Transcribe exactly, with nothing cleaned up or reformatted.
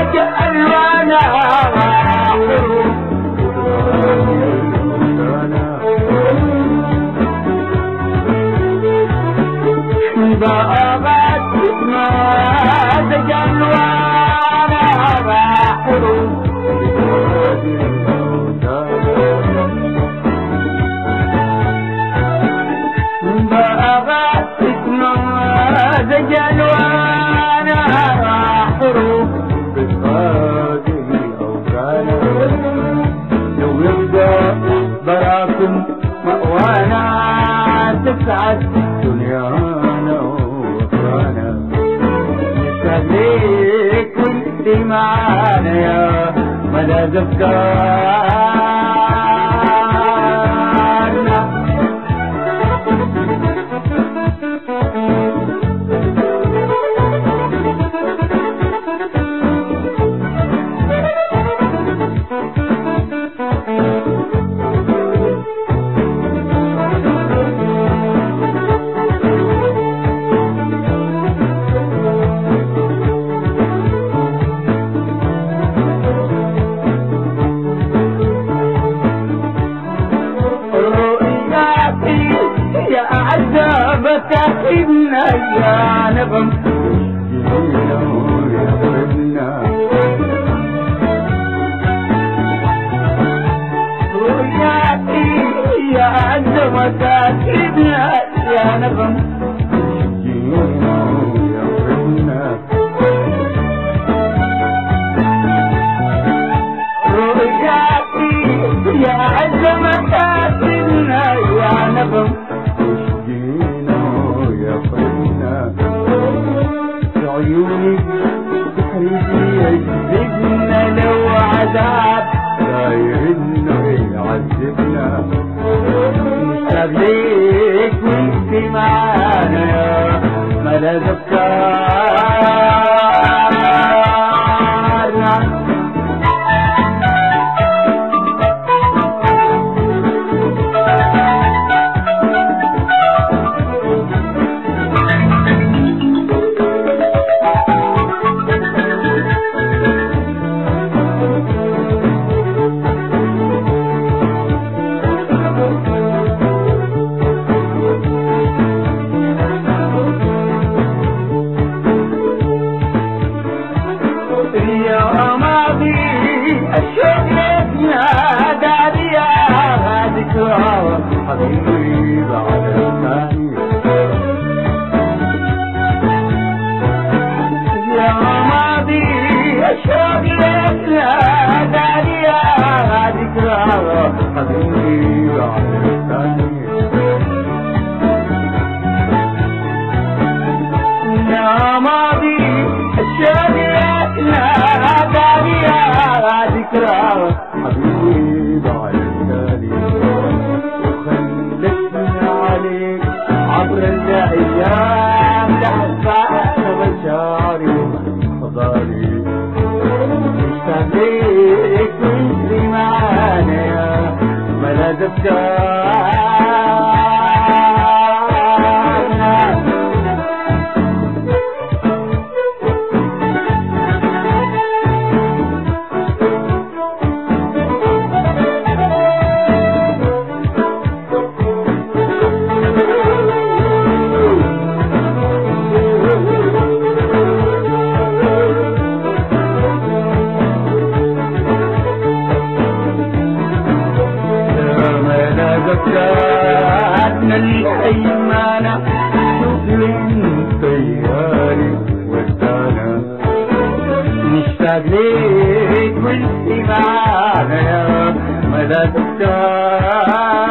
ألوانا بأغت نماذج ألوانا بأغت نماذج ألوانا حروف بهذه أوزانا لو يبدأ براكم مأوانا تسعد دنيانا وأخرانا نشهد ليك وانت معانا يا ملاذ أفكارنا. بتاعتنا يا نغم رؤياتي يا عزمتاتنا يا نغم رؤياتي يا عزمتاتنا يا نغم عيونك تخلي يجذبنا لو عذاب داير انه يعذبنا نشتاق ليك وانت معانا يا ملاذ أفكارنا. حبيبي بعد الثاني يا ماضي الشوق لك يا داريا ذكرى حبيبي بعد الثاني يا ماضي الشوق لك يا داريا ذكرى حبيبي بعد الثاني عبر الأيام تحفظ مشاعري وخضاري مشتاق ليك وانت معانا يا ملاذ أفكارنا. ذكرتنا الأيمانة شوف من طياري ودانا نشتاق ليك وانت معانا يا ملاذ أفكارنا.